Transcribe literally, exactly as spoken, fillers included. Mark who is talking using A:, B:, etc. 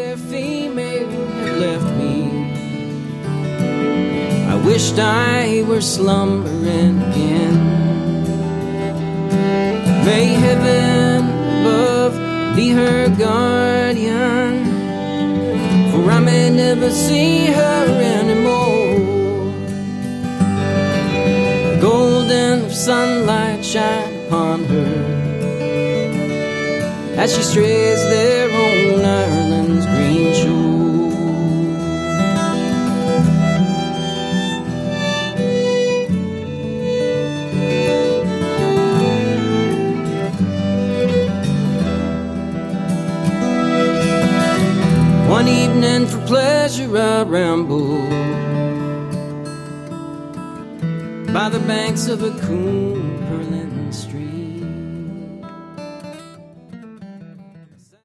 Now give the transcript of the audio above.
A: fair female had left me, I wished I were slumbering again. May heaven above be her guardian, for I may never see her anymore. Golden sunlight shine upon her as she strays there on Ireland's green shore. One evening for pleasure I rambled by the banks of a Coon.